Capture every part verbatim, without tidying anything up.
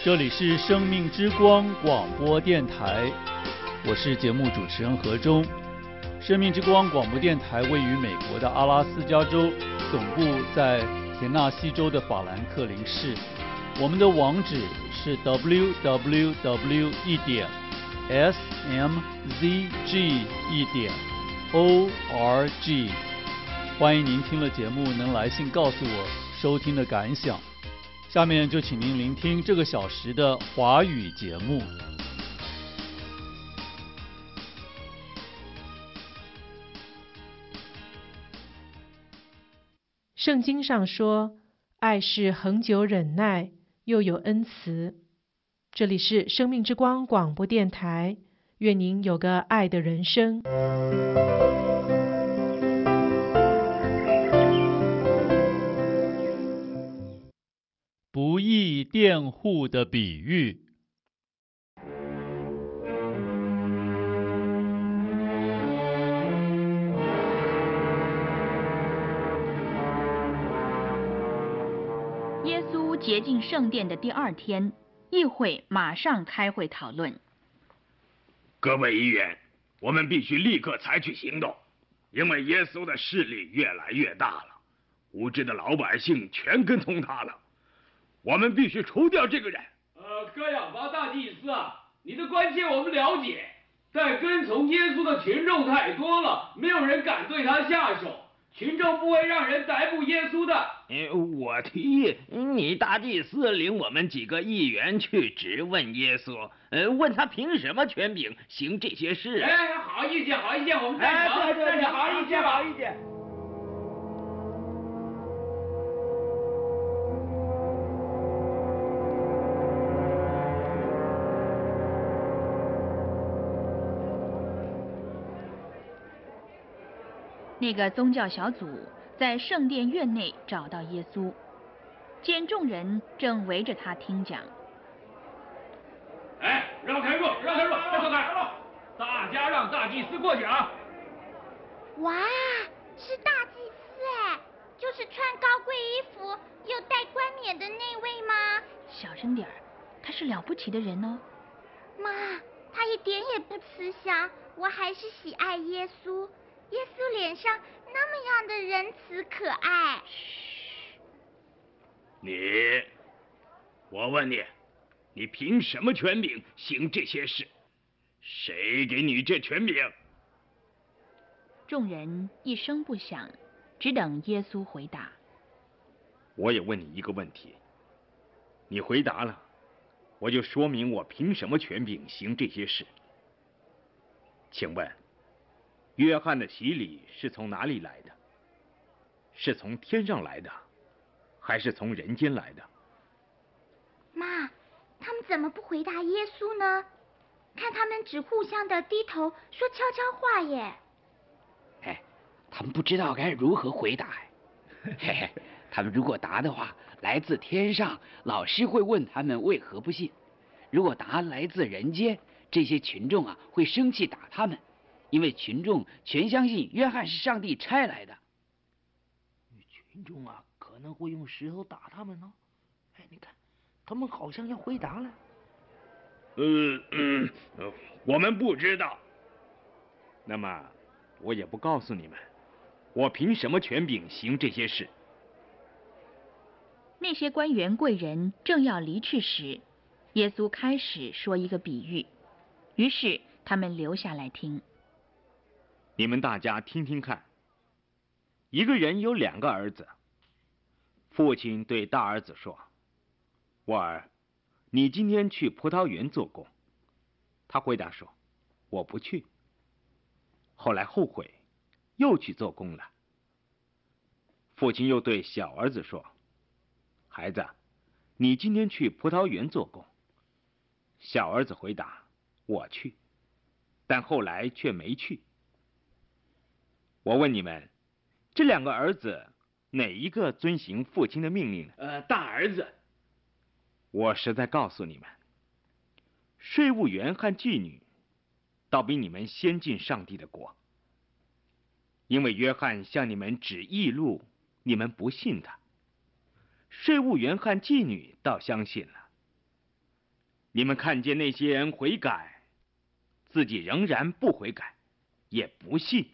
这里是生命之光广播电台，我是节目主持人何忠。生命之光广播电台位于美国的阿拉斯加州，总部在田纳西州的法兰克林市。我们的网址是 double-u double-u double-u 一点 s m z g 一点 o r g。欢迎您听了节目能来信告诉我收听的感想。下面就请您聆听这个小时的华语节目。 圣经上说，爱是恒久忍耐，又有恩慈。这里是生命之光广播电台，愿您有个爱的人生。 不义佃户的比喻。 耶稣洁净圣殿的第二天，议会马上开会讨论。 各位议员，我们必须立刻采取行动，因为耶稣的势力越来越大了，无知的老百姓全跟从他了。我们必须除掉这个人。 呃，戈亚巴大祭司啊，你的关切我们了解，但跟从耶稣的群众太多了，没有人敢对他下手。群众不会让人逮捕耶稣的。 呃，我提议你大祭司领我们几个议员去质问耶稣，呃，问他凭什么权柄行这些事。 哎，好意见，好意见，我们赞成， 哎、对对对， 好意见，好意见。 那个宗教小组在圣殿院内找到耶稣，见众人正围着他听讲。 哎，让开路，让开路，快走开！大家让大祭司过去啊！ 哇，是大祭司哎，就是穿高贵衣服又戴冠冕的那位吗？ 小声点儿，他是了不起的人哦。 妈，他一点也不慈祥，我还是喜爱耶稣。耶稣脸上那么样的仁慈可爱。 嘘，你，我问你，你凭什么权柄行这些事？谁给你这权柄？ 众人一声不响，只等耶稣回答。 我也问你一个问题，你回答了，我就说明我凭什么权柄行这些事。请问，约翰的洗礼是从哪里来的？是从天上来的，还是从人间来的？ 妈，他们怎么不回答耶稣呢？看他们只互相的低头说悄悄话耶。 哎，他们不知道该如何回答。嘿嘿，他们如果答的话，来自天上，老师会问他们为何不信；如果答来自人间，这些群众啊会生气打他们。因为群众全相信约翰是上帝差来的。 群众啊可能会用石头打他们呢。哎，你看，他们好像要回答了。 呃嗯，我们不知道。 那么，我也不告诉你们，我凭什么权柄行这些事？ 那些官员贵人正要离去时，耶稣开始说一个比喻，于是他们留下来听。 你们大家听听看，一个人有两个儿子，父亲对大儿子说：“我儿，你今天去葡萄园做工。”他回答说：“我不去。”后来后悔，又去做工了。父亲又对小儿子说：“孩子，你今天去葡萄园做工。”小儿子回答：“我去。”但后来却没去。我问你们，这两个儿子哪一个遵行父亲的命令呢？ 呃，大儿子。 我实在告诉你们，税务员和妓女倒比你们先进上帝的国。因为约翰向你们指义路，你们不信他；税务员和妓女倒相信了。 你们看见那些人悔改，自己仍然不悔改，也不信。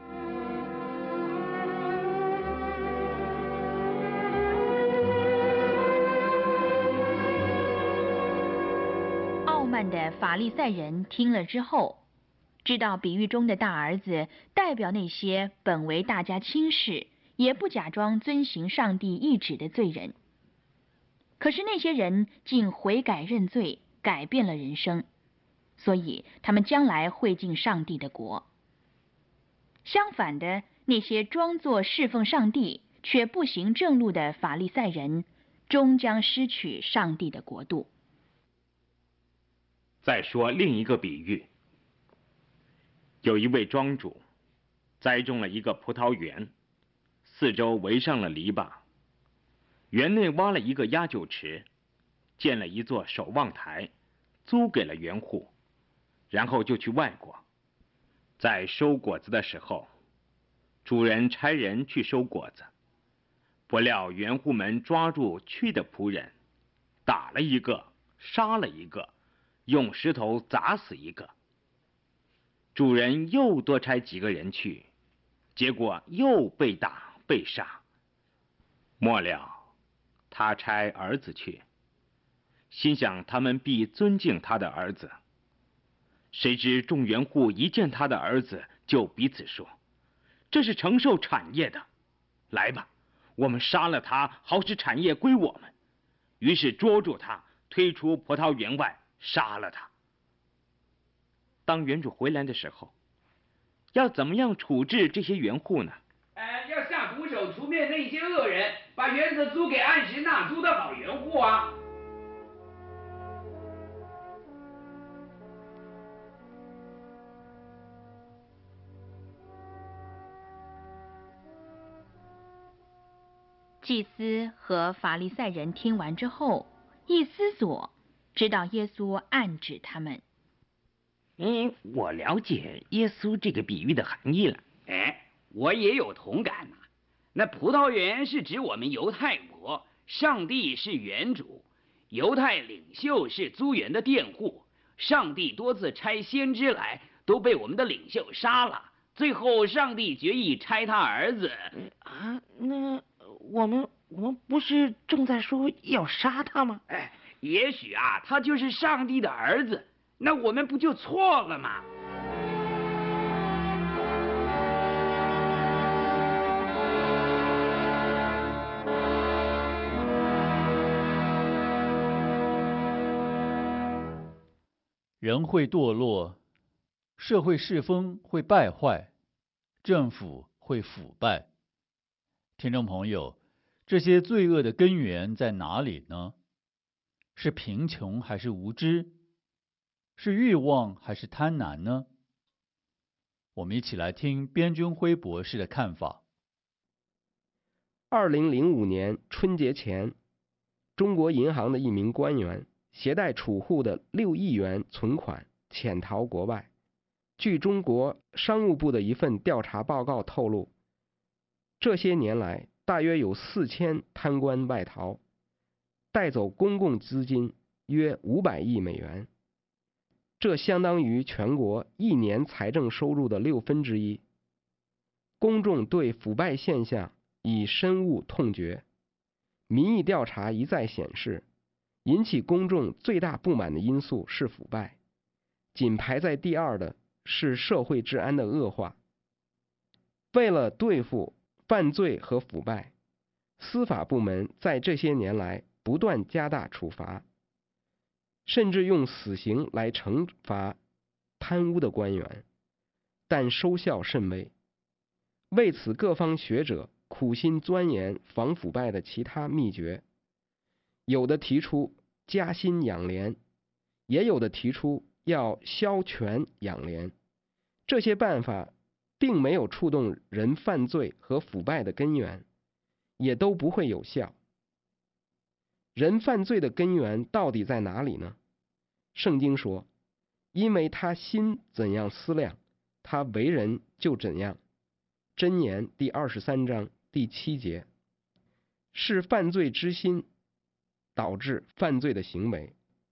傲慢的法利赛人听了之后，知道比喻中的大儿子代表那些本为大家轻视，也不假装遵行上帝意旨的罪人。可是那些人竟悔改认罪，改变了人生，所以他们将来会进上帝的国。相反的，那些装作侍奉上帝却不行正路的法利赛人，终将失去上帝的国度。 再说另一个比喻，有一位庄主栽种了一个葡萄园，四周围上了篱笆，园内挖了一个压酒池，建了一座守望台，租给了园户，然后就去外国。在收果子的时候，主人差人去收果子，不料园户们抓住去的仆人，打了一个，杀了一个，用石头砸死一个。主人又多差几个人去，结果又被打被杀。末了，他差儿子去，心想他们必尊敬他的儿子。谁知众园户一见他的儿子，就彼此说：“这是承受产业的，来吧，我们杀了他，好使产业归我们。”于是捉住他，推出葡萄园外，杀了他。当园主回来的时候，要怎么样处置这些园户呢？ 呃，要下毒手除灭那些恶人，把园子租给按时纳租的好园户啊。 祭司和法利赛人听完之后，一思索，知道耶稣暗指他们。 嗯，我了解耶稣这个比喻的含义了。 哎，我也有同感呐、啊。那葡萄园是指我们犹太国，上帝是园主，犹太领袖是租园的佃户。上帝多次差先知来，都被我们的领袖杀了。最后，上帝决意差他儿子。 啊，那我们我们不是正在说要杀他吗？ 哎，也许啊，他就是上帝的儿子，那我们不就错了吗？ 人会堕落，社会世风会败坏，政府会腐败。听众朋友，这些罪恶的根源在哪里呢？是贫穷还是无知？是欲望还是贪婪呢？我们一起来听边军辉博士的看法。 二零零五年春节前，中国银行的一名官员携带储户的六亿元存款潜逃国外。据中国商务部的一份调查报告透露，这些年来大约有四千贪官外逃，带走公共资金约五百亿美元，这相当于全国一年财政收入的六分之一。公众对腐败现象已深恶痛绝，民意调查一再显示，引起公众最大不满的因素是腐败，仅排在第二的是社会治安的恶化。为了对付犯罪和腐败，司法部门在这些年来不断加大处罚，甚至用死刑来惩罚贪污的官员，但收效甚微。为此，各方学者苦心钻研防腐败的其他秘诀，有的提出加薪养廉，也有的提出要消权养廉。这些办法并没有触动人犯罪和腐败的根源，也都不会有效。人犯罪的根源到底在哪里呢？圣经说，因为他心怎样思量，他为人就怎样。箴言第二十三章第七节，是犯罪之心导致犯罪的行为，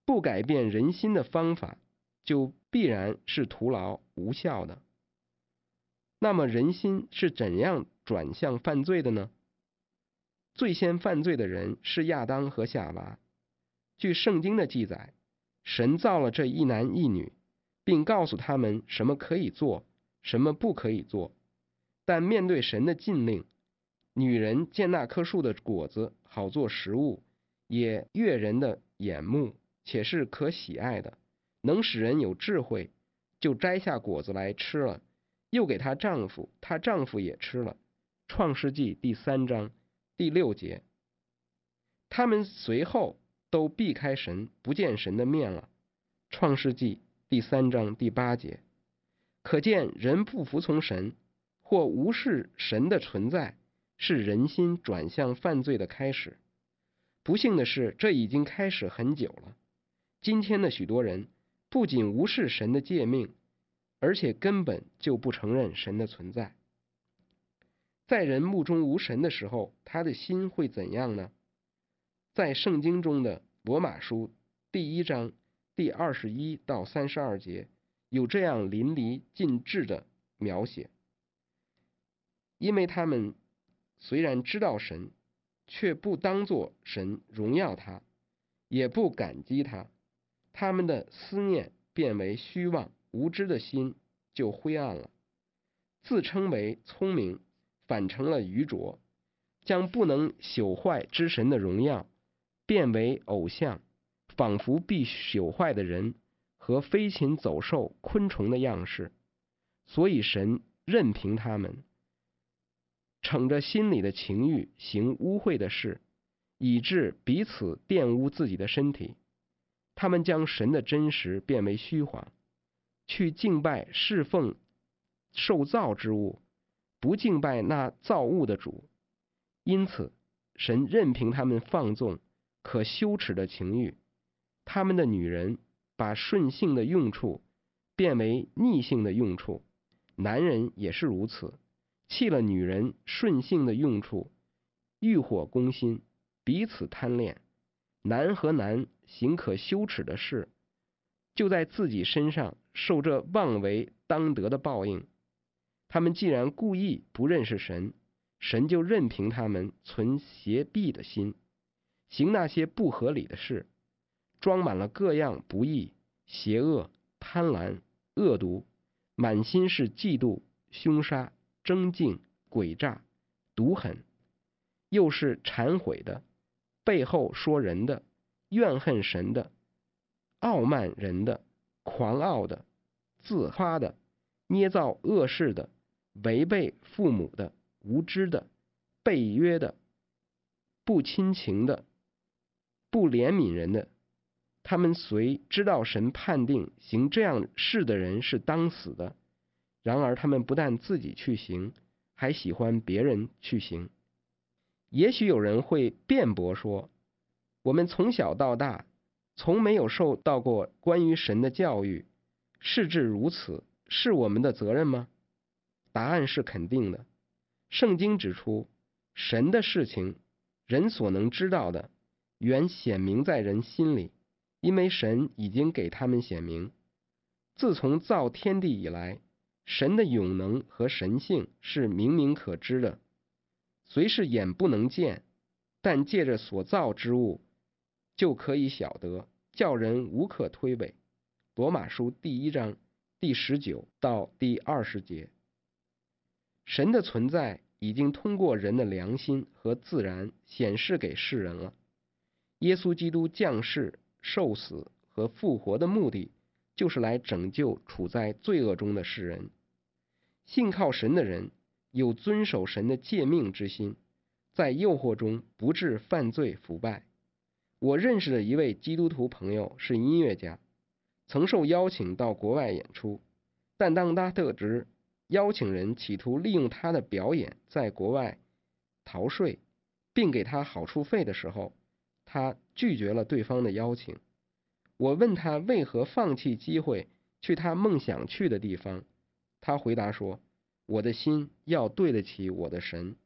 不改变人心的方法，就必然是徒劳无效的。那么人心是怎样转向犯罪的呢？最先犯罪的人是亚当和夏娃。据圣经的记载，神造了这一男一女，并告诉他们什么可以做，什么不可以做。但面对神的禁令，女人见那棵树的果子好做食物，也悦人的眼目，且是可喜爱的，能使人有智慧，就摘下果子来吃了，又给她丈夫，她丈夫也吃了。创世纪第三章第六节。他们随后都避开神，不见神的面了。创世纪第三章第八节。可见人不服从神，或无视神的存在，是人心转向犯罪的开始。不幸的是，这已经开始很久了。今天的许多人不仅无视神的诫命，而且根本就不承认神的存在。在人目中无神的时候，他的心会怎样呢？在圣经中的罗马书第一章第二十一到三十二节有这样淋漓尽致的描写。因为他们虽然知道神，却不当作神荣耀他，也不感激他，他们的思念变为虚妄，无知的心就灰暗了。自称为聪明，反成了愚拙，将不能朽坏之神的荣耀变为偶像，仿佛必朽坏的人和飞禽走兽、昆虫的样式。所以神任凭他们逞着心里的情欲行污秽的事，以致彼此玷污自己的身体。他们将神的真实变为虚谎，去敬拜侍奉受造之物，不敬拜那造物的主。因此神任凭他们放纵可羞耻的情欲。他们的女人把顺性的用处变为逆性的用处，男人也是如此，弃了女人顺性的用处，欲火攻心，彼此贪恋。男和男行可羞耻的事，就在自己身上受这妄为当得的报应。他们既然故意不认识神，神就任凭他们存邪僻的心，行那些不合理的事，装满了各样不义、邪恶、贪婪、恶毒，满心是嫉妒、凶杀、争竞、诡诈、毒狠，又是忏悔的，背后说人的，怨恨神的，傲慢人的，狂傲的，自夸的，捏造恶事的，违背父母的，无知的，背约的，不亲情的，不怜悯人的。他们虽知道神判定行这样事的人是当死的，然而他们不但自己去行，还喜欢别人去行。也许有人会辩驳说，我们从小到大从没有受到过关于神的教育，事至如此，是我们的责任吗？答案是肯定的。圣经指出，神的事情，人所能知道的，原显明在人心里，因为神已经给他们显明。自从造天地以来，神的永能和神性是明明可知的，虽是眼不能见，但借着所造之物就可以晓得，叫人无可推诿。罗马书第一章第十九到第二十节。神的存在已经通过人的良心和自然显示给世人了。耶稣基督降世、受死和复活的目的，就是来拯救处在罪恶中的世人。信靠神的人有遵守神的诫命之心，在诱惑中不致犯罪腐败。我认识的一位基督徒朋友是音乐家，曾受邀请到国外演出，但当他得知邀请人企图利用他的表演在国外逃税，并给他好处费的时候，他拒绝了对方的邀请。我问他为何放弃机会去他梦想去的地方，他回答说，我的心要对得起我的神。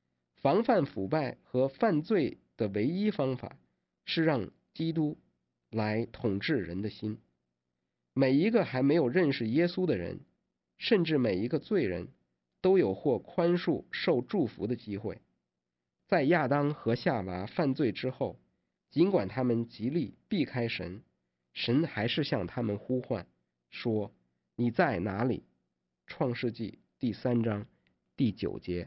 防范腐败和犯罪的唯一方法是让基督来统治人的心。每一个还没有认识耶稣的人，甚至每一个罪人，都有获宽恕、受祝福的机会。在亚当和夏娃犯罪之后，尽管他们极力避开神，神还是向他们呼唤，说：“你在哪里？”创世纪第三章第九节。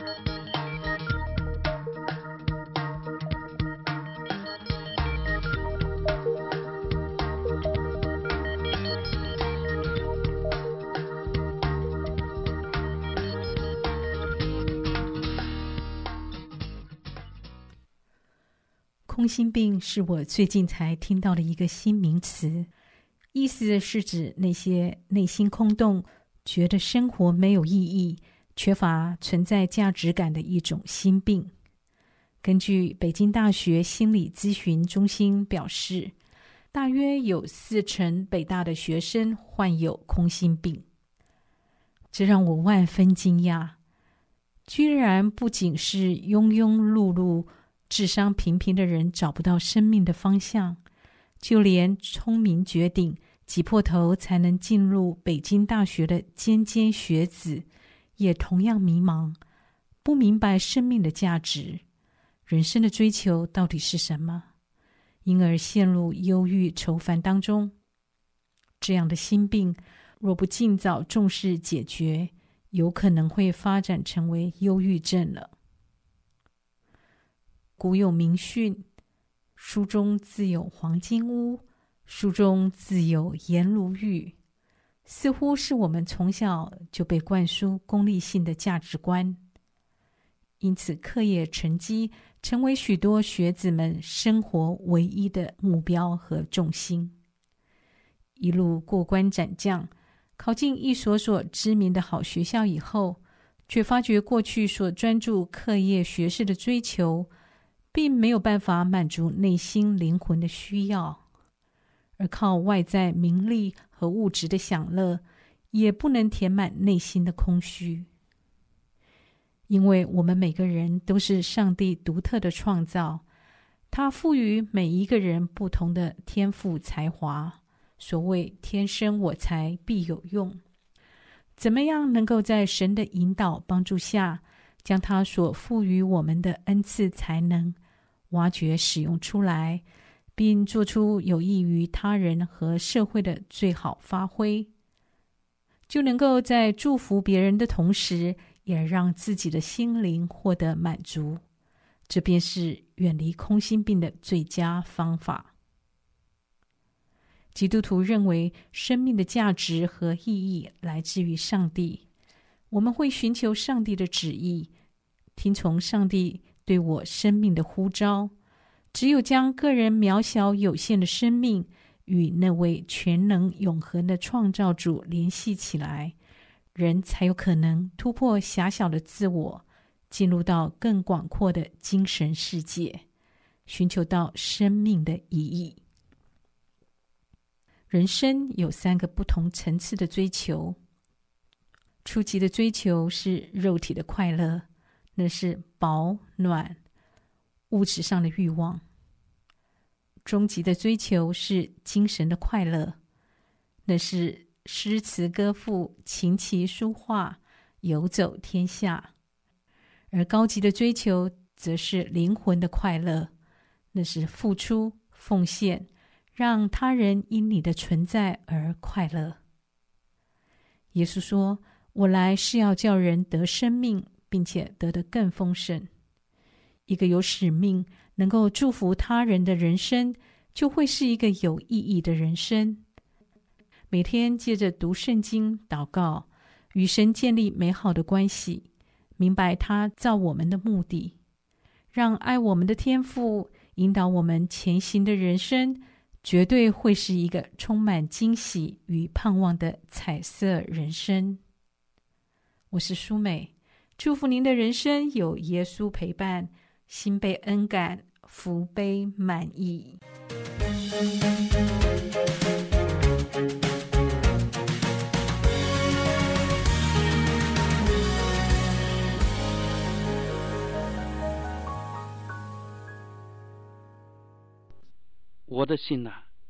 空心病是我最近才听到的一个新名词，意思是指那些内心空洞，觉得生活没有意义，缺乏存在价值感的一种心病。根据北京大学心理咨询中心表示，大约有四成北大的学生患有空心病。这让我万分惊讶，居然不仅是庸庸碌碌智商平平的人找不到生命的方向，就连聪明绝顶、挤破头才能进入北京大学的尖尖学子，也同样迷茫，不明白生命的价值，人生的追求到底是什么，因而陷入忧郁愁烦当中。这样的心病，若不尽早重视解决，有可能会发展成为忧郁症了。古有名训，书中自有黄金屋，书中自有颜如玉，似乎是我们从小就被灌输功利性的价值观，因此课业成绩成为许多学子们生活唯一的目标和重心。一路过关斩将，考进一所所知名的好学校以后，却发觉过去所专注课业学识的追求并没有办法满足内心灵魂的需要，而靠外在名利和物质的享乐也不能填满内心的空虚。因为我们每个人都是上帝独特的创造，他赋予每一个人不同的天赋才华，所谓天生我材必有用。怎么样能够在神的引导帮助下，将他所赋予我们的恩赐才能挖掘使用出来，并做出有益于他人和社会的最好发挥，就能够在祝福别人的同时，也让自己的心灵获得满足。这便是远离空心病的最佳方法。基督徒认为生命的价值和意义来自于上帝，我们会寻求上帝的旨意，听从上帝对我生命的呼召。只有将个人渺小有限的生命与那位全能永恒的创造主联系起来，人才有可能突破狭小的自我，进入到更广阔的精神世界，寻求到生命的意义。人生有三个不同层次的追求。初级的追求是肉体的快乐，那是饱暖物质上的欲望。终极的追求是精神的快乐，那是诗词歌赋、琴棋书画，游走天下。而高级的追求则是灵魂的快乐，那是付出奉献，让他人因你的存在而快乐。耶稣说，我来是要叫人得生命，并且得得更丰盛。一个有使命能够祝福他人的人生，就会是一个有意义的人生。每天借着读圣经、祷告，与神建立美好的关系，明白他造我们的目的，让爱我们的天父引导我们前行的人生，绝对会是一个充满惊喜与盼望的彩色人生。我是舒美，祝福您的人生有耶稣陪伴，心被恩感，福杯满溢。 我的心啊，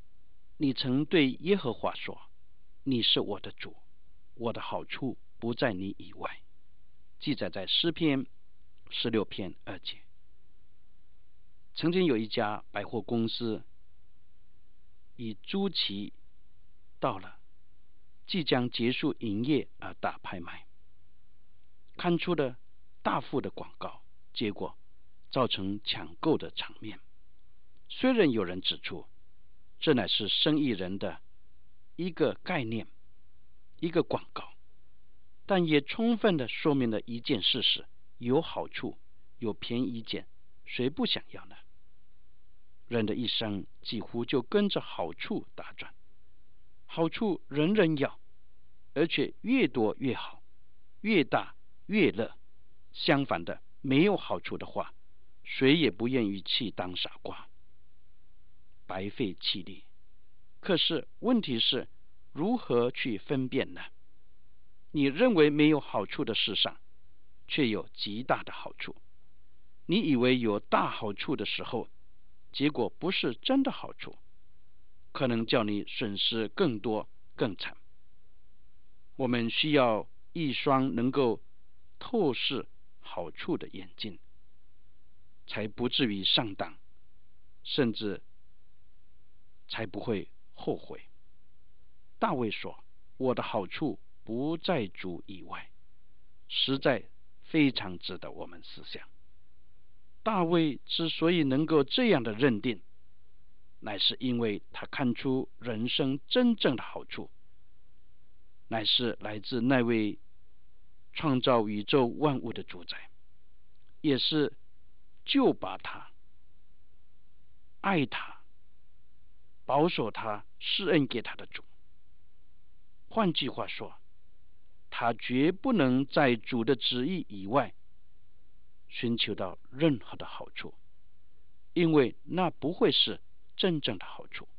你曾对耶和华说，你是我的主，我的好处不在你以外。记载在诗篇十六篇二节。曾经有一家百货公司以租期到了即将结束营业而大拍卖，看出了大幅的广告，结果造成抢购的场面。虽然有人指出这乃是生意人的一个概念，一个广告，但也充分的说明了一件事实：有好处有便宜捡，谁不想要呢？人的一生几乎就跟着好处打转，好处人人要，而且越多越好，越大越乐。相反的，没有好处的话，谁也不愿意去当傻瓜，白费气力。可是问题是如何去分辨呢？你认为没有好处的事上，却有极大的好处；你以为有大好处的时候，结果不是真的好处，可能叫你损失更多更惨。我们需要一双能够透视好处的眼睛，才不至于上当，甚至才不会后悔。大卫说，我的好处不在主以外，实在非常值得我们思想。大卫之所以能够这样的认定，乃是因为他看出人生真正的好处，乃是来自那位创造宇宙万物的主宰，也是救拔他、爱他、保守他、施恩给他的主。换句话说，他绝不能在主的旨意以外寻求到任何的好处，因为那不会是真正的好处。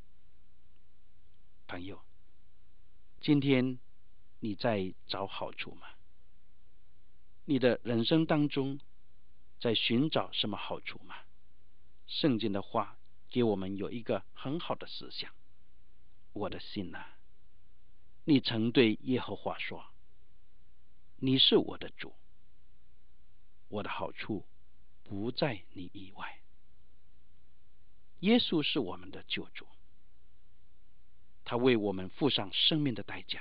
朋友，今天你在找好处吗？你的人生当中在寻找什么好处吗？圣经的话给我们有一个很好的思想。我的心啊，你曾对耶和华说，你是我的主，我的好处不在你以外。耶稣是我们的救主，他为我们付上生命的代价。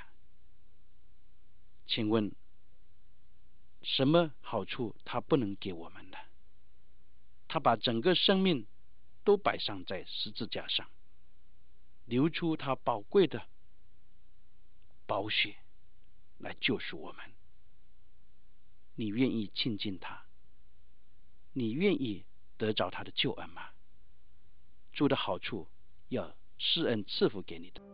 请问什么好处他不能给我们呢？他把整个生命都摆上在十字架上，流出他宝贵的宝血来救赎我们。你愿意亲近他？你愿意得着他的救恩吗？主的好处要施恩赐福给你的。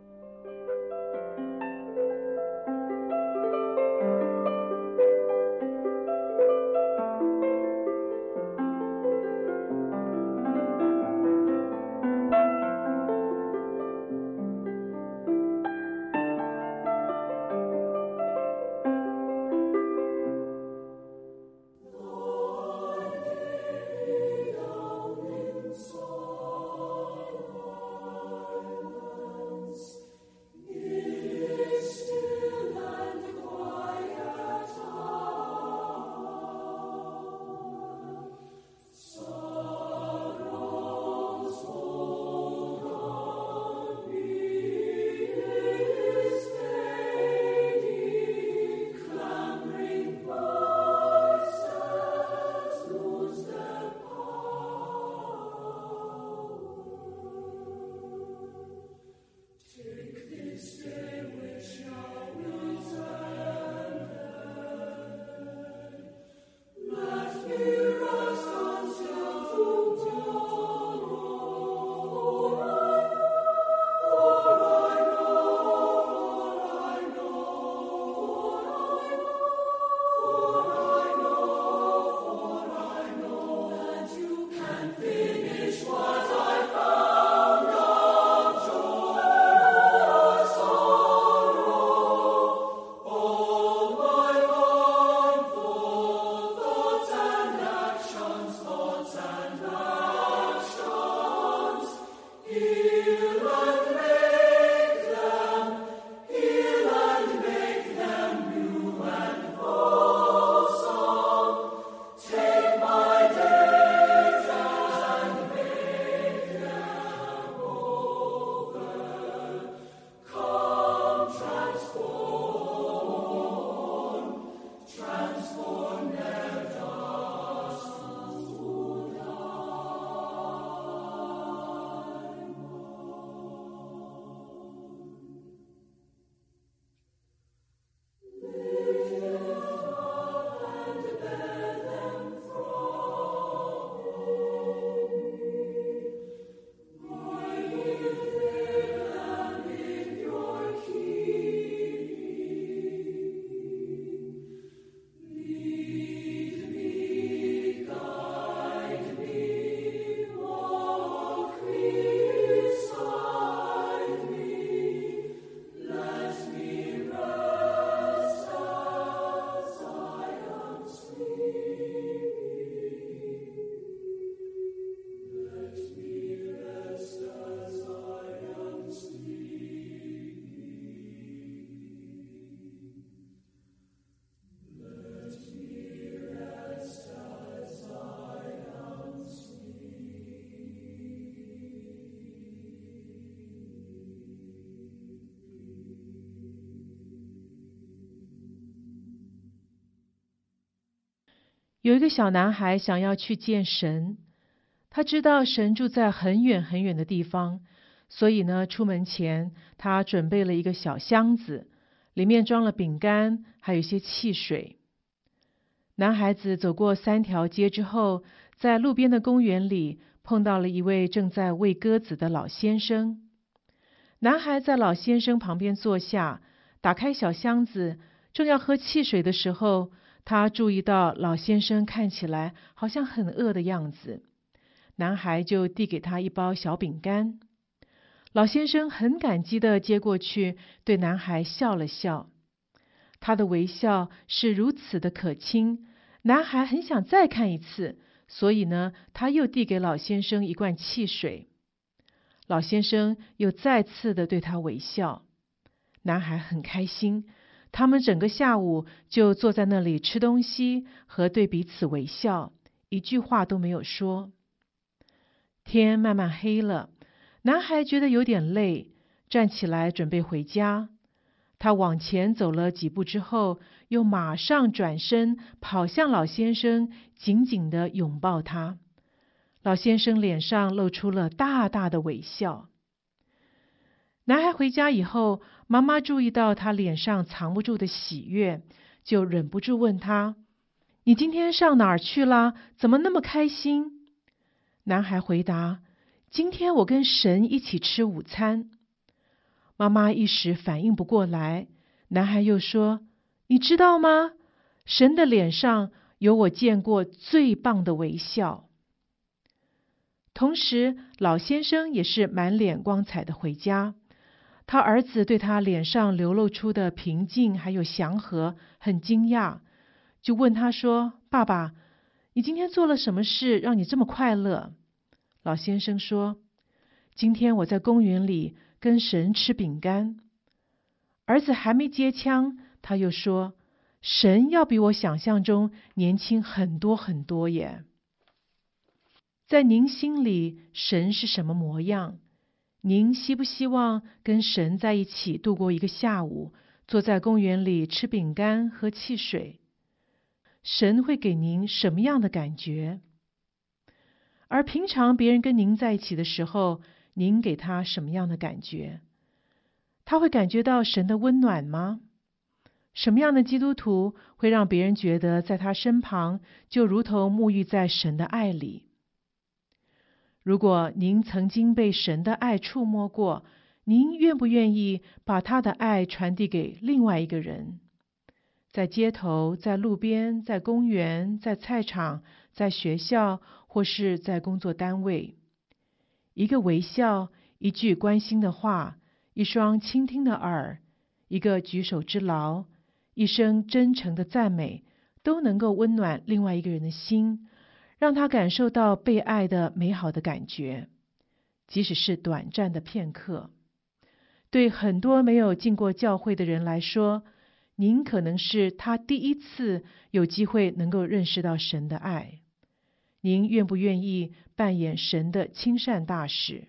有一个小男孩想要去见神，他知道神住在很远很远的地方，所以呢，出门前他准备了一个小箱子，里面装了饼干，还有一些汽水。男孩子走过三条街之后，在路边的公园里碰到了一位正在喂鸽子的老先生。男孩在老先生旁边坐下，打开小箱子，正要喝汽水的时候，他注意到老先生看起来好像很饿的样子，男孩就递给他一包小饼干。老先生很感激地接过去，对男孩笑了笑。他的微笑是如此的可亲，男孩很想再看一次，所以呢，他又递给老先生一罐汽水。老先生又再次的对他微笑，男孩很开心。他们整个下午就坐在那里吃东西和对彼此微笑，一句话都没有说。天慢慢黑了，男孩觉得有点累，站起来准备回家。他往前走了几步之后，又马上转身跑向老先生，紧紧地拥抱他。老先生脸上露出了大大的微笑。男孩回家以后，妈妈注意到他脸上藏不住的喜悦，就忍不住问他：“你今天上哪儿去了？怎么那么开心？”男孩回答：“今天我跟神一起吃午餐。”妈妈一时反应不过来，男孩又说：“你知道吗？神的脸上有我见过最棒的微笑。”同时，老先生也是满脸光彩的回家。他儿子对他脸上流露出的平静还有祥和很惊讶，就问他说：“爸爸，你今天做了什么事让你这么快乐？”老先生说：“今天我在公园里跟神吃饼干。”儿子还没接枪，他又说：“神要比我想象中年轻很多很多耶。”在您心里，神是什么模样？您希不希望跟神在一起度过一个下午，坐在公园里吃饼干、喝汽水？神会给您什么样的感觉？而平常别人跟您在一起的时候，您给他什么样的感觉？他会感觉到神的温暖吗？什么样的基督徒会让别人觉得在他身旁就如同沐浴在神的爱里？如果您曾经被神的爱触摸过，您愿不愿意把他的爱传递给另外一个人？在街头，在路边，在公园，在菜场，在学校，或是在工作单位，一个微笑，一句关心的话，一双倾听的耳，一个举手之劳，一声真诚的赞美，都能够温暖另外一个人的心，让他感受到被爱的美好的感觉，即使是短暂的片刻。对很多没有进过教会的人来说，您可能是他第一次有机会能够认识到神的爱。您愿不愿意扮演神的亲善大使？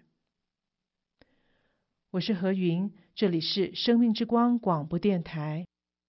我是何云，这里是生命之光广播电台。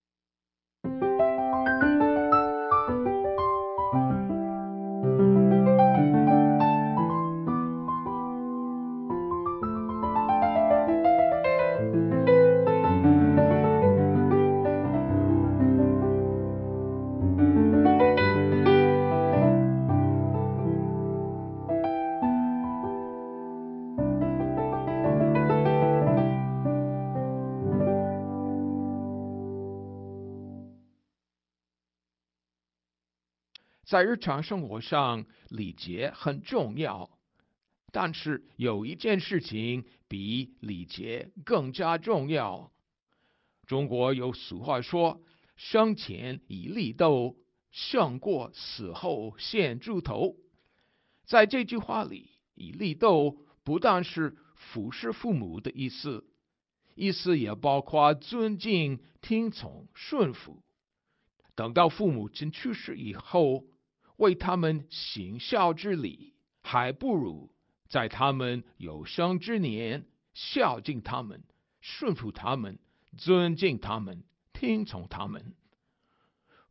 在日常生活上，礼节很重要，但是有一件事情比礼节更加重要。中国有俗话说：“生前以礼斗，胜过死后献猪头。”在这句话里，以礼斗不但是服侍父母的意思，意思也包括尊敬、听从、顺服。等到父母亲去世以后，为他们行孝之礼，还不如在他们有生之年孝敬他们、顺服他们、尊敬他们、听从他们。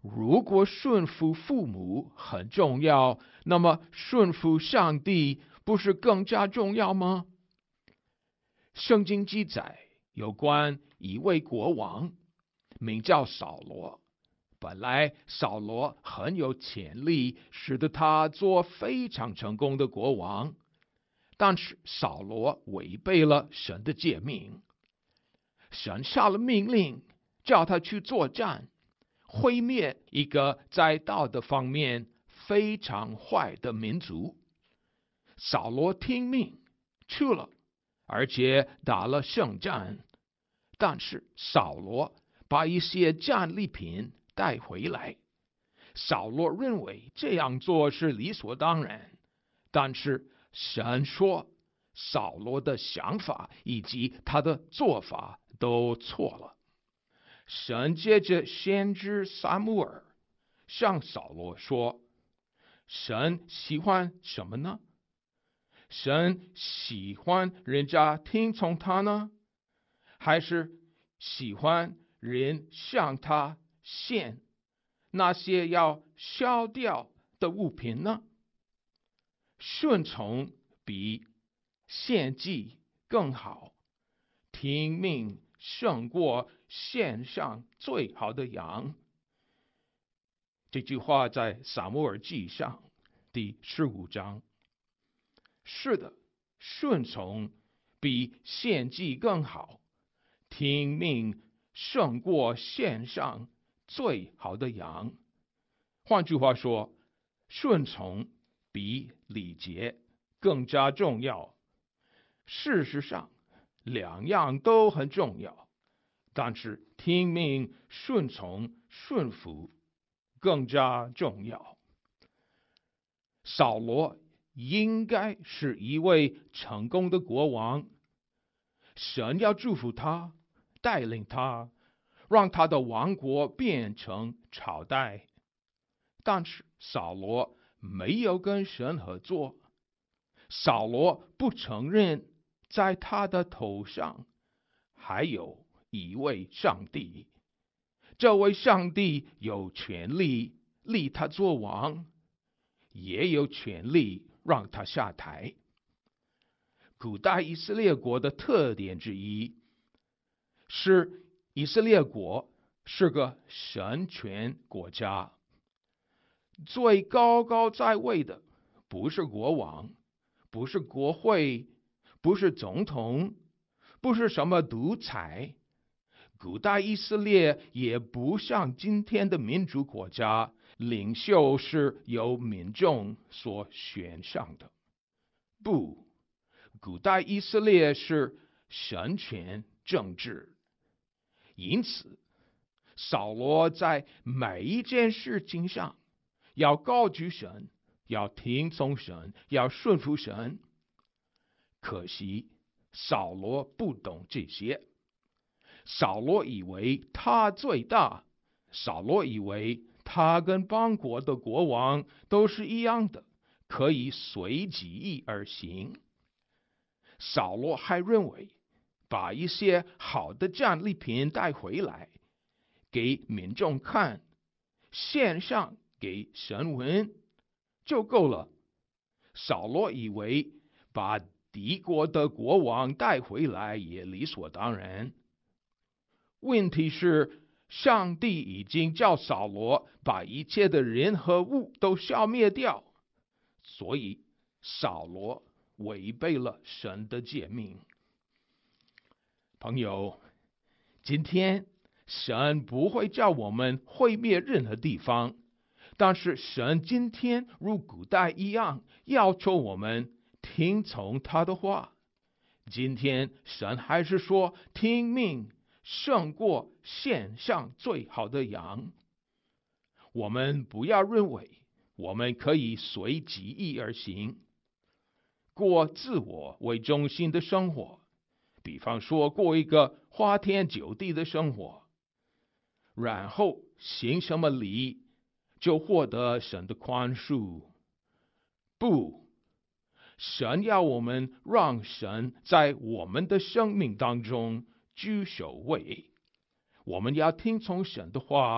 如果顺服父母很重要，那么顺服上帝不是更加重要吗？圣经记载有关一位国王，名叫扫罗。本来扫罗很有潜力，使得他做非常成功的国王，但是扫罗违背了神的诫命。神下了命令，叫他去作战，毁灭一个在道德方面非常坏的民族。扫罗听命去了，而且打了胜战。但是扫罗把一些战利品带回来，扫罗认为这样做是理所当然，但是神说扫罗的想法以及他的做法都错了。神接着先知撒母耳向扫罗说，神喜欢什么呢？神喜欢人家听从他呢，还是喜欢人向他献那些要消掉的物品呢？顺从比献祭更好，听命胜过献上最好的羊。这句话在撒母耳记上第十五章。是的，顺从比献祭更好，听命胜过献上最好的羊。换句话说，顺从比礼节更加重要。事实上，两样都很重要，但是听命、顺从、顺服更加重要。扫罗应该是一位成功的国王，神要祝福他，带领他，让他的王国变成朝代。但是扫罗没有跟神合作，扫罗不承认在他的头上还有一位上帝，这位上帝有权利立他做王，也有权利让他下台。古代以色列国的特点之一是，以色列国是个神权国家，最高高在位的不是国王，不是国会，不是总统，不是什么独裁。古代以色列也不像今天的民主国家，领袖是由民众所选上的。不，古代以色列是神权政治。因此，扫罗在每一件事情上要高举神，要听从神，要顺服神。可惜扫罗不懂这些。扫罗以为他最大，扫罗以为他跟邦国的国王都是一样的，可以随己意而行。扫罗还认为把一些好的战利品带回来给民众看，献上给神闻就够了。扫罗以为把敌国的国王带回来也理所当然。问题是，上帝已经叫扫罗把一切的人和物都消灭掉，所以扫罗违背了神的诫命。朋友，今天神不会叫我们毁灭任何地方，但是神今天如古代一样要求我们听从他的话。今天神还是说，听命胜过献上最好的羊。我们不要认为我们可以随己意而行，过自我为中心的生活，比方说过一个花天酒地的生活，然后行什么礼就获得神的宽恕。不，神要我们让神在我们的生命当中居首位，我们要听从神的话，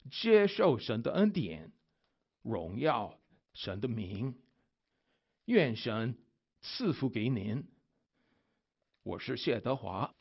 接受神的恩典，荣耀神的名。愿神赐福给您。我是谢德华。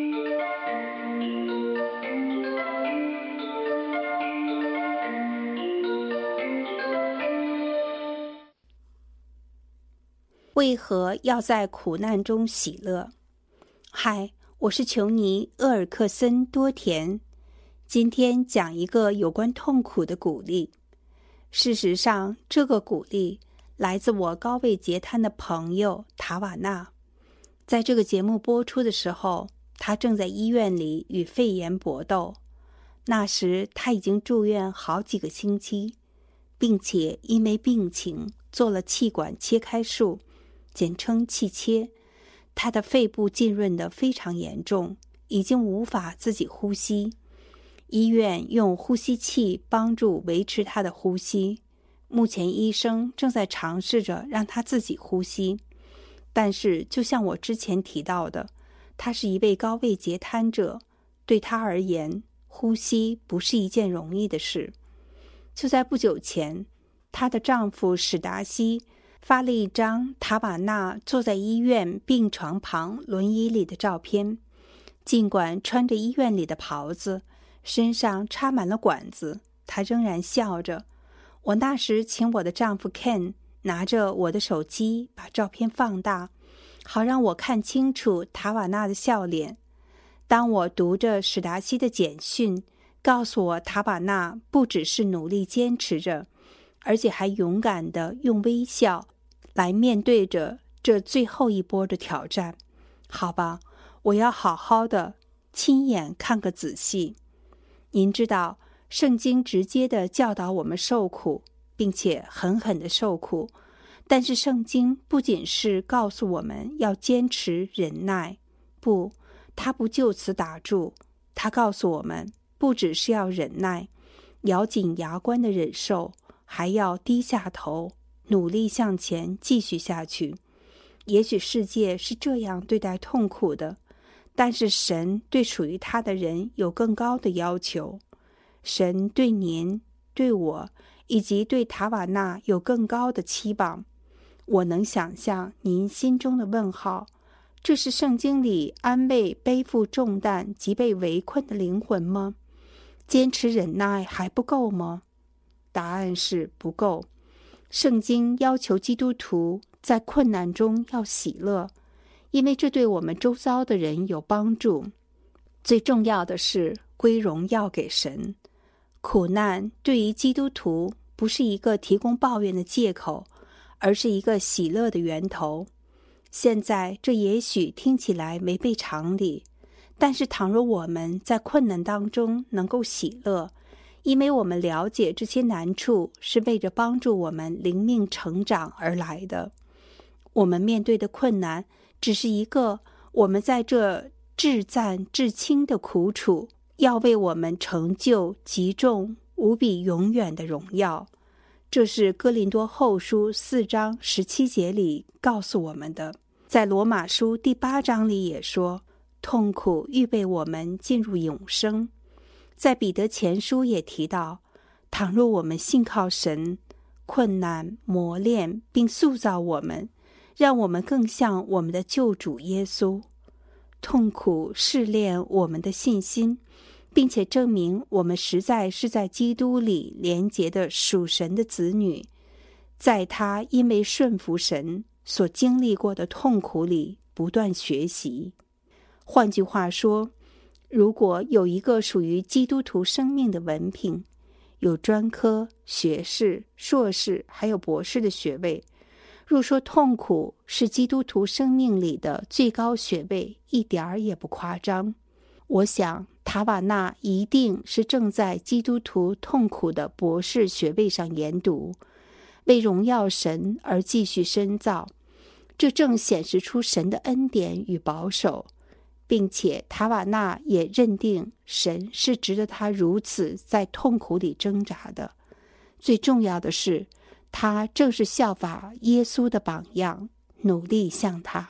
为何要在苦难中喜乐？嗨，我是琼尼·厄尔克森多田。今天讲一个有关痛苦的鼓励。事实上，这个鼓励来自我高位截瘫的朋友塔瓦纳。在这个节目播出的时候，他正在医院里与肺炎搏斗。那时他已经住院好几个星期，并且因为病情做了气管切开术，简称气切。他的肺部浸润得非常严重，已经无法自己呼吸。医院用呼吸器帮助维持他的呼吸。目前医生正在尝试着让他自己呼吸。但是就像我之前提到的，他是一位高位截瘫者，对他而言，呼吸不是一件容易的事。就在不久前，她的丈夫史达西发了一张塔瓦纳坐在医院病床旁轮椅里的照片。尽管穿着医院里的袍子，身上插满了管子，她仍然笑着。我那时请我的丈夫 Ken 拿着我的手机把照片放大，好让我看清楚塔瓦纳的笑脸。当我读着史达西的简讯，告诉我塔瓦纳不只是努力坚持着，而且还勇敢地用微笑来面对着这最后一波的挑战。好吧，我要好好的亲眼看个仔细。您知道，圣经直接地教导我们受苦，并且狠狠地受苦。但是圣经不仅是告诉我们要坚持忍耐，不，它不就此打住。它告诉我们，不只是要忍耐，咬紧牙关的忍受，还要低下头，努力向前继续下去。也许世界是这样对待痛苦的，但是神对属于他的人有更高的要求。神对您、对我以及对塔瓦纳有更高的期望。我能想象您心中的问号，这是圣经里安慰背负重担及被围困的灵魂吗？坚持忍耐还不够吗？答案是不够。圣经要求基督徒在困难中要喜乐，因为这对我们周遭的人有帮助。最重要的是归荣耀给神。苦难对于基督徒不是一个提供抱怨的借口，而是一个喜乐的源头。现在这也许听起来违背常理，但是倘若我们在困难当中能够喜乐，因为我们了解这些难处是为着帮助我们灵命成长而来的。我们面对的困难只是一个我们在这至赞至轻的苦楚要为我们成就极重无比永远的荣耀。这是哥林多后书四章十七节里告诉我们的。在罗马书第八章里也说，痛苦预备我们进入永生。在彼得前书也提到，倘若我们信靠神，困难磨练并塑造我们，让我们更像我们的救主耶稣。痛苦试炼我们的信心，并且证明我们实在是在基督里连结的属神的子女，在他因为顺服神所经历过的痛苦里不断学习。换句话说，如果有一个属于基督徒生命的文凭，有专科、学士、硕士还有博士的学位，若说痛苦是基督徒生命里的最高学位，一点儿也不夸张。我想塔瓦纳一定是正在基督徒痛苦的博士学位上研读，为荣耀神而继续深造。这正显示出神的恩典与保守，并且塔瓦纳也认定神是值得他如此在痛苦里挣扎的。最重要的是，他正是效法耶稣的榜样，努力像他。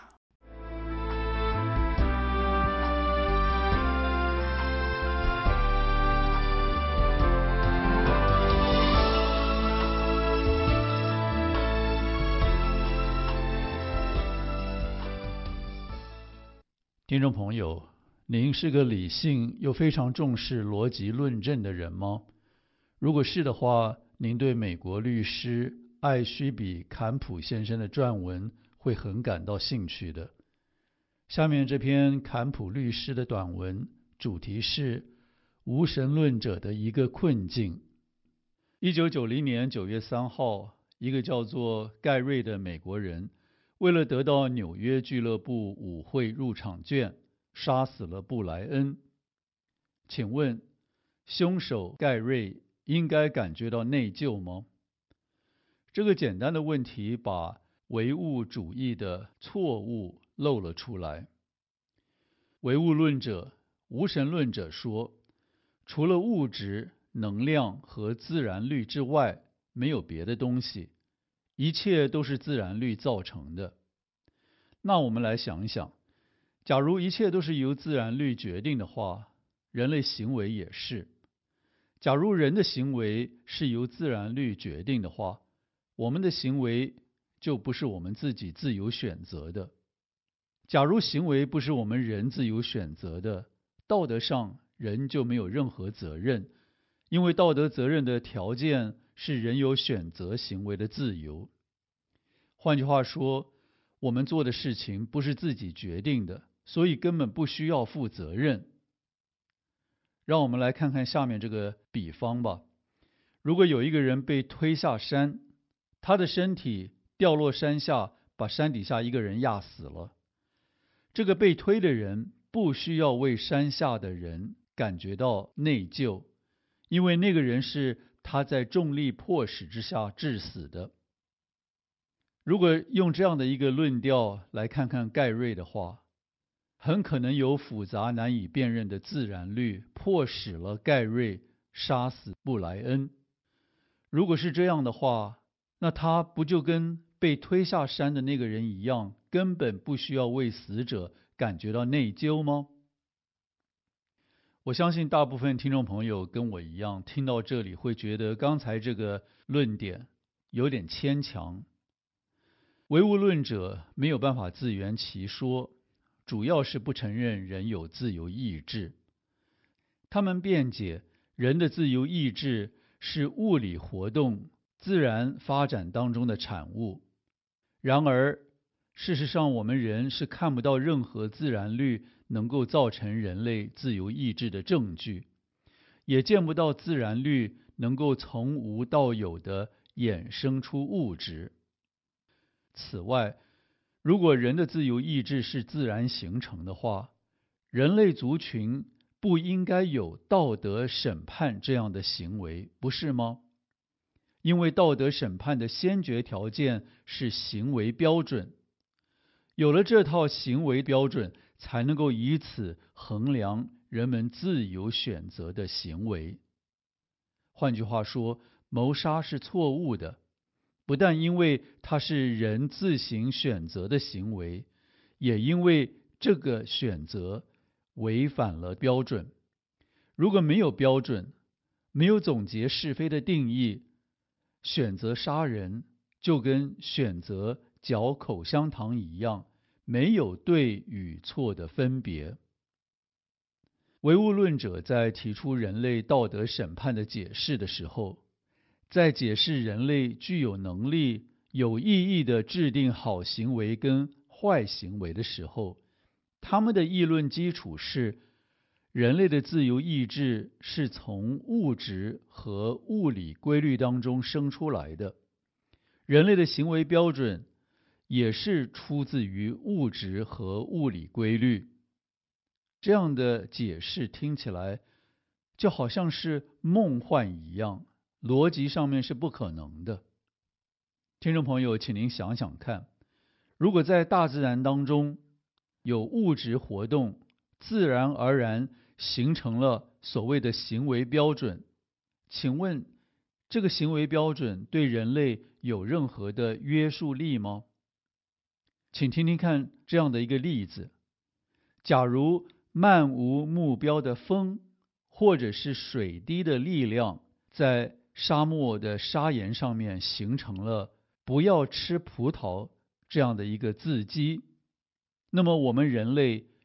听众朋友，您是个理性又非常重视逻辑论证的人吗？如果是的话，您对美国律师艾须比·坎普先生的撰文会很感到兴趣的。下面这篇坎普律师的短文，主题是无神论者的一个困境。一九九零年九月三号，一个叫做盖瑞的美国人，为了得到纽约俱乐部舞会入场券，杀死了布莱恩。请问，凶手盖瑞应该感觉到内疚吗？这个简单的问题把唯物主义的错误露了出来。唯物论者、无神论者说，除了物质、能量和自然律之外，没有别的东西，一切都是自然律造成的。那我们来想一想，假如一切都是由自然律决定的话，人类行为也是。假如人的行为是由自然律决定的话，我们的行为就不是我们自己自由选择的。假如行为不是我们人自由选择的，道德上人就没有任何责任，因为道德责任的条件是人有选择行为的自由。换句话说，我们做的事情不是自己决定的，所以根本不需要负责任。让我们来看看下面这个比方吧。如果有一个人被推下山，他的身体掉落山下，把山底下一个人压死了。这个被推的人不需要为山下的人感觉到内疚，因为那个人是他在重力迫使之下致死的。如果用这样的一个论调来看看盖瑞的话，很可能有复杂难以辨认的自然律迫使了盖瑞杀死布莱恩。如果是这样的话，那他不就跟被推下山的那个人一样，根本不需要为死者感觉到内疚吗？我相信大部分听众朋友跟我一样，听到这里会觉得刚才这个论点有点牵强。唯物论者没有办法自圆其说，主要是不承认人有自由意志。他们辩解人的自由意志是物理活动自然发展当中的产物。然而，事实上我们人是看不到任何自然律能够造成人类自由意志的证据，也见不到自然律能够从无到有的衍生出物质。此外，如果人的自由意志是自然形成的话，人类族群不应该有道德审判这样的行为，不是吗？因为道德审判的先决条件是行为标准，有了这套行为标准，才能够以此衡量人们自由选择的行为。换句话说，谋杀是错误的，不但因为它是人自行选择的行为，也因为这个选择违反了标准。如果没有标准，没有总结是非的定义，选择杀人就跟选择嚼口香糖一样，没有对与错的分别。唯物论者在提出人类道德审判的解释的时候，在解释人类具有能力、有意义的制定好行为跟坏行为的时候，他们的议论基础是人类的自由意志是从物质和物理规律当中生出来的，人类的行为标准也是出自于物质和物理规律。这样的解释听起来就好像是梦幻一样，逻辑上面是不可能的。听众朋友，请您想想看，如果在大自然当中有物质活动，自然而然形成了所谓的行为标准，请问这个行为标准对人类有任何的约束力吗？请听听看这样的一个例子，假如漫无目标的风或者是水滴的力量在沙漠的砂岩上面形成了不要吃葡萄这样的一个字迹，那么我们人类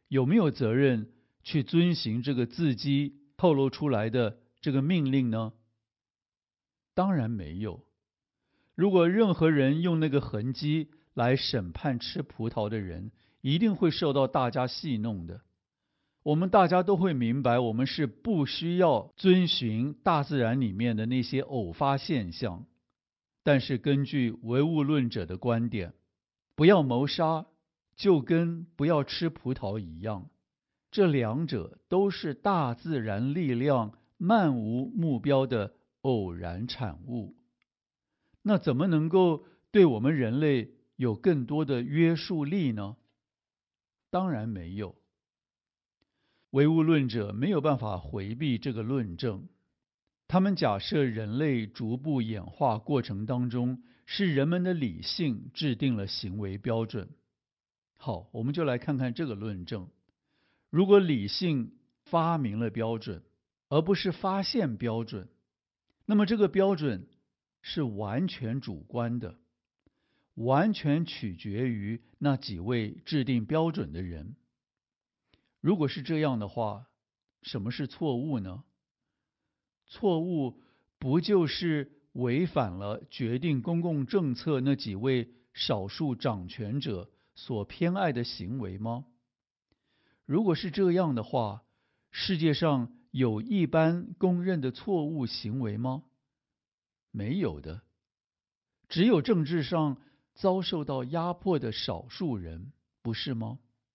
有没有责任去遵行这个字迹透露出来的这个命令呢？当然没有。如果任何人用那个痕迹来审判吃葡萄的人，一定会受到大家戏弄的。我们大家都会明白，我们是不需要遵循大自然里面的那些偶发现象。但是根据唯物论者的观点，不要谋杀就跟不要吃葡萄一样，这两者都是大自然力量漫无目标的偶然产物。那怎么能够对我们人类有更多的约束力呢？当然没有。唯物论者没有办法回避这个论证。他们假设人类逐步演化过程当中，是人们的理性制定了行为标准。好，我们就来看看这个论证。如果理性发明了标准，而不是发现标准，那么这个标准是完全主观的，完全取决于那几位制定标准的人。如果是这样的话，什么是错误呢？错误不就是违反了决定公共政策那几位少数掌权者所偏爱的行为吗？如果是这样的话，世界上有一般公认的错误行为吗？没有的。只有政治上遭受到压迫的少数人，不是吗？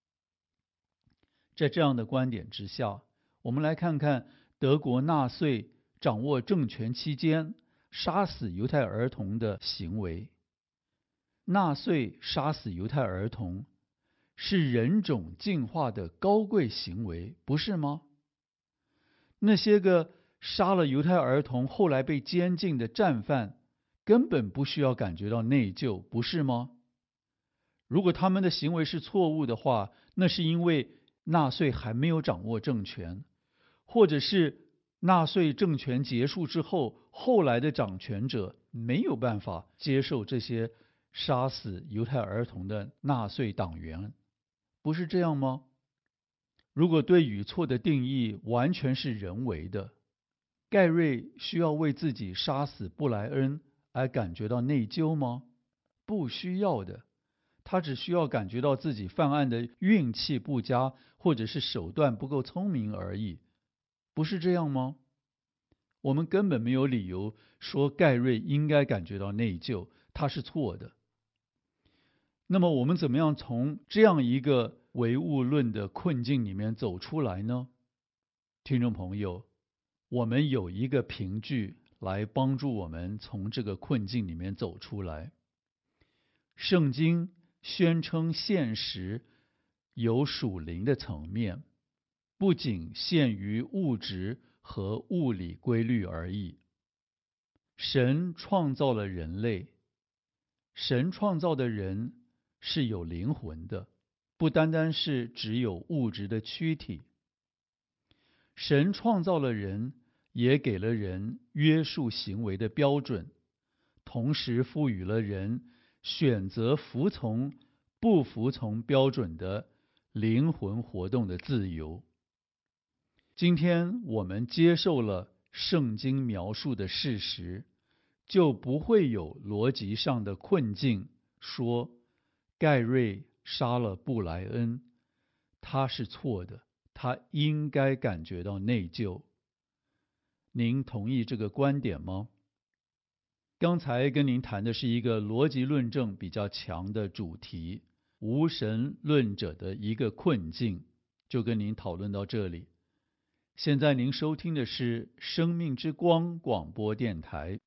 在这样的观点之下，我们来看看德国纳粹掌握政权期间杀死犹太儿童的行为。纳粹杀死犹太儿童是人种进化的高贵行为，不是吗？那些个杀了犹太儿童后来被监禁的战犯根本不需要感觉到内疚，不是吗？如果他们的行为是错误的话，那是因为纳粹还没有掌握政权，或者是纳粹政权结束之后，后来的掌权者没有办法接受这些杀死犹太儿童的纳粹党员，不是这样吗？如果对与错的定义完全是人为的，盖瑞需要为自己杀死布莱恩而感觉到内疚吗？不需要的。他只需要感觉到自己犯案的运气不佳，或者是手段不够聪明而已，不是这样吗？我们根本没有理由说盖瑞应该感觉到内疚，他是错的。那么我们怎么样从这样一个唯物论的困境里面走出来呢？听众朋友，我们有一个凭据来帮助我们从这个困境里面走出来。圣经宣称现实有属灵的层面，不仅限于物质和物理规律而已。神创造了人类，神创造的人是有灵魂的，不单单是只有物质的躯体。神创造了人，也给了人约束行为的标准，同时赋予了人选择服从不服从标准的灵魂活动的自由。今天我们接受了圣经描述的事实，就不会有逻辑上的困境，说盖瑞杀了布莱恩，他是错的，他应该感觉到内疚。您同意这个观点吗？刚才跟您谈的是一个逻辑论证比较强的主题，无神论者的一个困境，就跟您讨论到这里。现在您收听的是生命之光广播电台。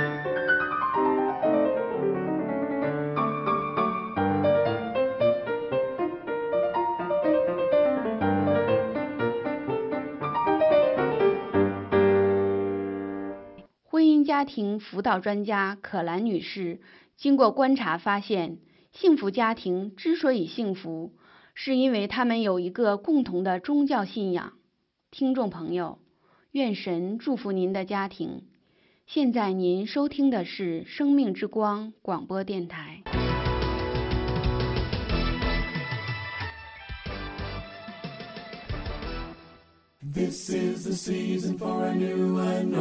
婚姻家庭辅导专家可兰女士经过观察发现，幸福家庭之所以幸福，是因为他们有一个共同的宗教信仰。听众朋友，愿神祝福您的家庭。现在您收听的是生命之光广播电台。 This is the season for a new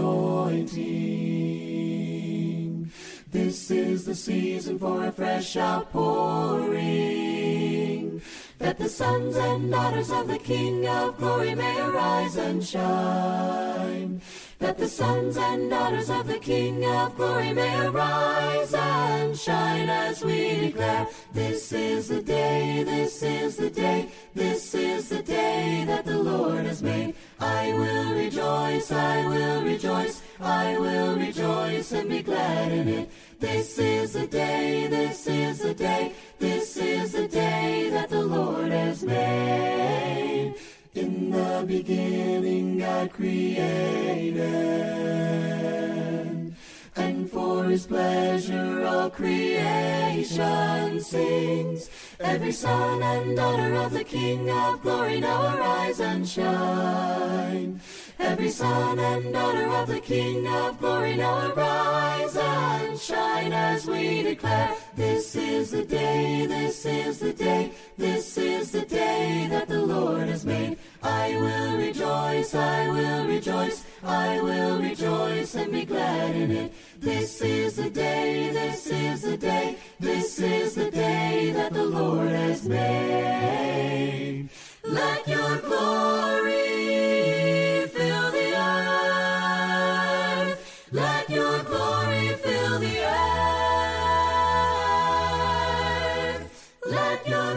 anointing. This is the season for a fresh outpouring, that the sons and daughters of the King of Glory may arise and shine. That the sons and daughters of the King of Glory may arise and shine, as we declare, this is the day, this is the day, this is the day that the Lord has made. I will rejoice, I will rejoice, I will rejoice and be glad in it. This is the day, this is the day, this is the day that the Lord has made. In the beginning God created, and for his pleasure all creation sings. Every son and daughter of the King of Glory now arise and shine. Every son and daughter of the King of Glory now arise and shine, as we declare, this is the day, this is the day, this is the day that the Lord has made. I will rejoice, I will rejoice, I will rejoice and be glad in it. This is the day, this is the day, this is the day that the Lord has made. Let your glory fill the earth. Let your glory fill the earth. Let your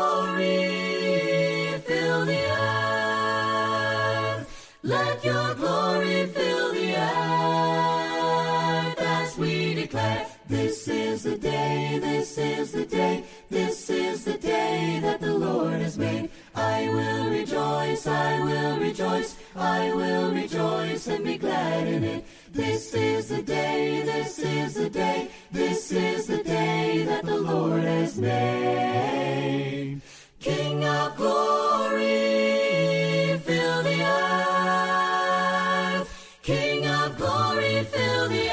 glory fill the earth. Let your glory fill the earth, as we declare, this is the day, this is the day, this is the day that the Lord has made. I will rejoice, I will rejoice, I will rejoice and be glad in it. This is the day, this is the day, this is the day that the Lord has made. King of glory, fill the earth. King of glory, fill the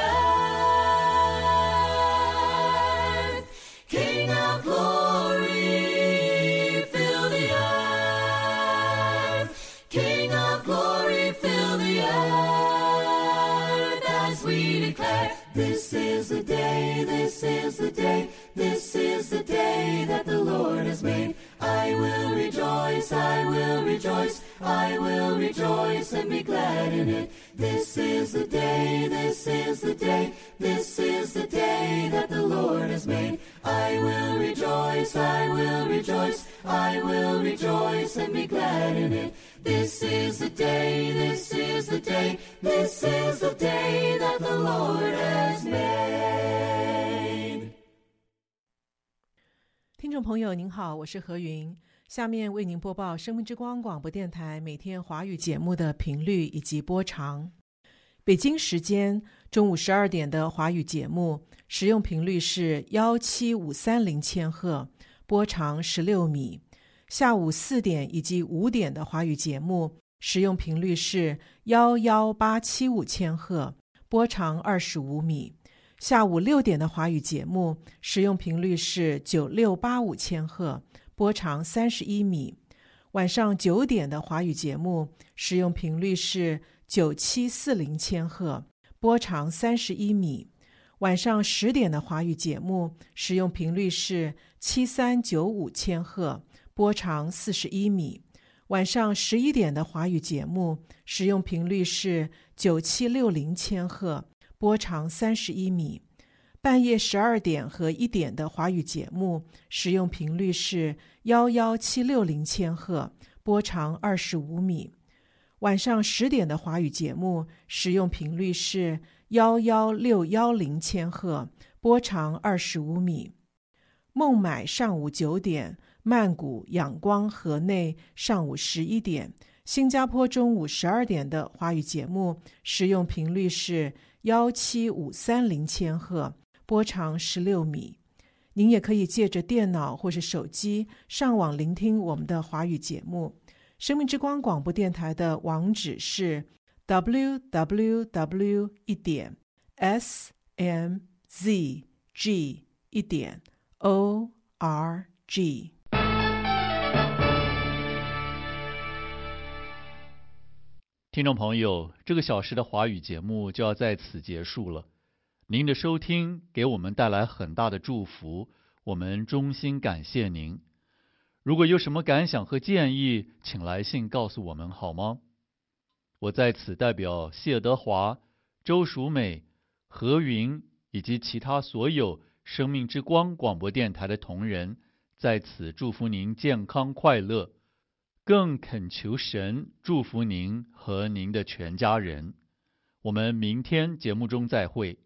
earth. King of glory, fill the earth. King of glory, fill the earth, as we declare, this is the day, this is the day, this is the day that the Lord has made. I will rejoice, I will rejoice, I will rejoice and be glad in it. This is the day, this is the day, this is the day that the Lord has made. I will rejoice, I will rejoice, I will rejoice and be glad in it. This is the day, this is the day, this is the day that the Lord has made. 听众朋友您好，我是何云，下面为您播报生命之光广播电台每天华语节目的频率以及播长。北京时间中午十二点的华语节目使用频率是一七五三零千赫，波长十六米。下午四点以及五点的华语节目使用频率是一一八七五千赫，波长二十五米。下午六点的华语节目使用频率是九六八五千赫，波长三十一米。晚上九点的华语节目使用频率是九七四零千赫，波长三十一米。晚上十点的华语节目使用频率是七三九五千赫，波长四十一米。晚上十一点的华语节目使用频率是九七六零千赫，波长三十一米。半夜十二点和一点的华语节目使用频率是一一七六零千赫，波长二十五米。晚上十点的华语节目使用频率是一一六一零千赫，波长二十五米。孟买上午九点，曼谷、仰光、河内上午十一点，新加坡中午十二点的华语节目使用频率是一七五三零千赫，波长十六米。您也可以借着电脑或是手机上网聆听我们的华语节目。生命之光广播电台的网址是 double-u double-u double-u 一点 s m z g 一点 o r g。 听众朋友，这个小时的华语节目就要在此结束了。您的收听给我们带来很大的祝福，我们衷心感谢您。如果有什么感想和建议，请来信告诉我们好吗？我在此代表谢德华、周淑美、何云以及其他所有生命之光广播电台的同仁，在此祝福您健康快乐，更恳求神祝福您和您的全家人。我们明天节目中再会。